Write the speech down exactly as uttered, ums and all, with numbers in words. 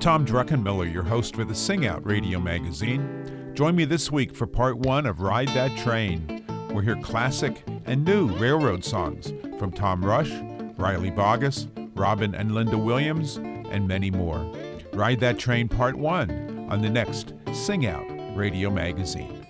Tom Druckenmiller, your host for the Sing Out Radio Magazine. Join me this week for part one of Ride That Train. We'll hear classic and new railroad songs from Tom Rush, Riley Bogus, Robin and Linda Williams, and many more. Ride That Train Part one on the next Sing Out Radio Magazine.